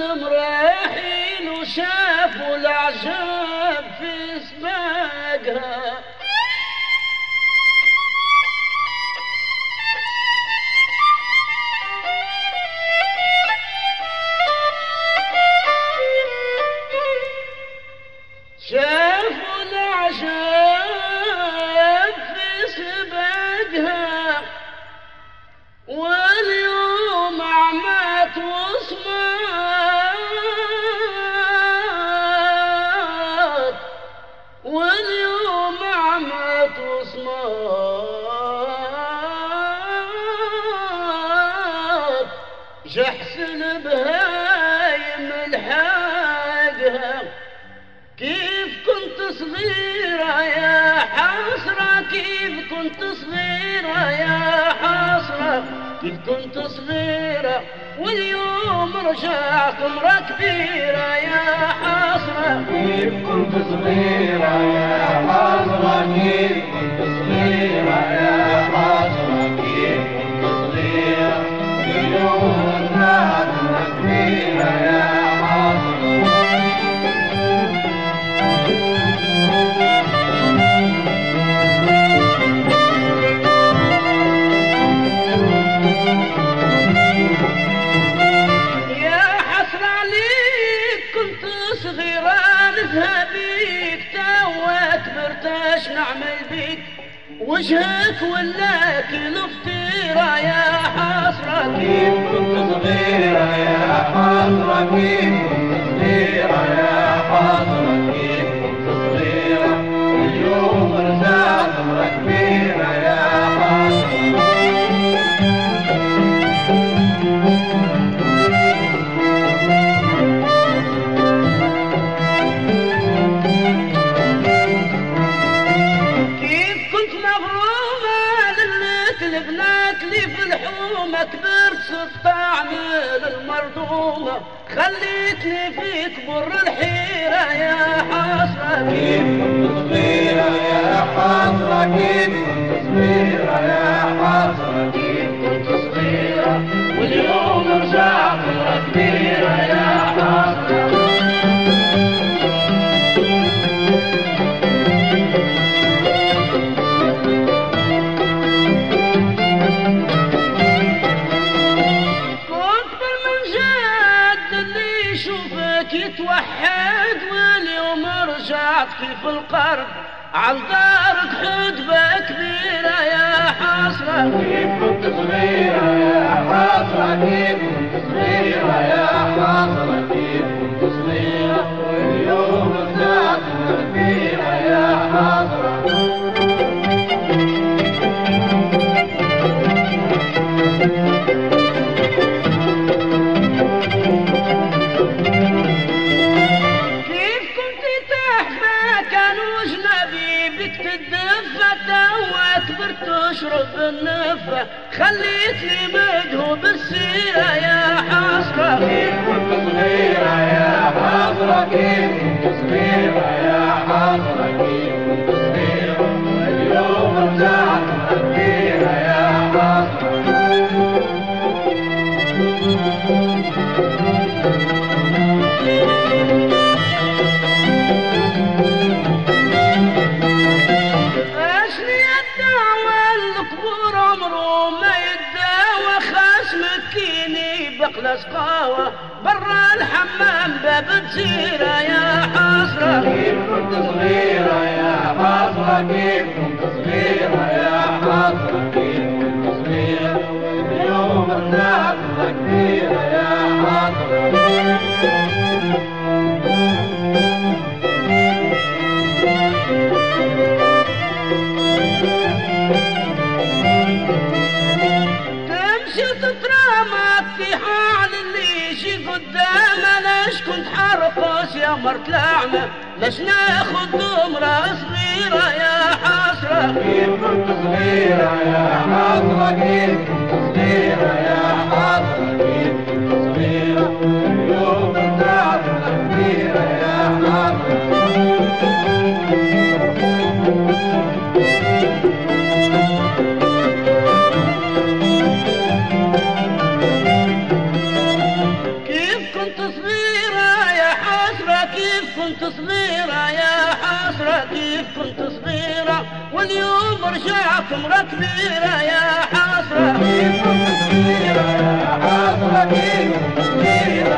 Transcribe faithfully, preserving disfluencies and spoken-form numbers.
المراحل وشافوا العجب في سباقها. شافوا العجب في سباقها واليوم عمت وصمات، واليوم عمت وصمات، جحسن بهايم الحاقها. كيف كنت صغيرة يا حسرة، كيف كنت صغيرة يا حسرة، كيف كنت صغيرة واليوم رجعت امرأة كبيرة يا حسرة. كيف كنت صغيرة يا حسرة، كيف كنت صغيرة يا حسرة، كيف كنت صغيرة واليوم رجعت امرأة كبيرة يا حسرة. بيك توك برتاش نعمل بيك وجهك ولا كل فطيرة يا حسرة. كيف كنت صغيرة يا حسرة، كيف كنت صغيرة يا حسرة، كيف كنت صغيرة اليوم رجعت امرأة كبيرة يا حسرة. البنات لي في الحومة كبرت صرت أعمل المرضومة، خليتني في كبر الحيرة يا حسرة. كيف كنت صغيرة يا حسرة، كيف كنت صغيرة يا حسرة، كيف كنت صغيرة واليوم رجعت امرأة كبيرة يا حسرة. يتوحد واليوم رجعت كيف القرب عن دارك حدبة كبيرة يا حسرة. كيف كنت صغيرة يا حسرة، كيف كنت صغيرة يا حسرة، كيف كنت صغيرة واليوم رجعت كبيرة يا حسرة. تشرب النفة خليتني مدهو بالسيرة يا حسرة. كيف كنت صغيرة يا حسرة، كيف كنت صغيرة يا حسرة، كيف كنت صغيرة واليوم رجعت كبيرة يا حسرة. بقلة سقاوة برا الحمام باب جزيرة يا حسرة. كيف كنت صغيرة يا حسرة، كيف كنت صغيرة يا حسرة، كيف كنت صغيرة واليوم رجعت كبيرة يا حسرة. تمشي تترامط في حال اللي يجي قدامه، ليش كنت حرقص يا مرت لعنة، ليش ناخد دمرة صغيرة يا حسرة. كيف كنت صغيرة يا حسرة، كيف كنت صغيرة يا حسرة، كيف كنت صغيرة واليوم رجعت كبيرة يا حسرة. كيف كنت صغيرة كيف كنت صغيرة واليوم رجعت مرة كبيرة يا حسرة. كيف كنت صغيرة يا حسرة كيف كنت صغيرة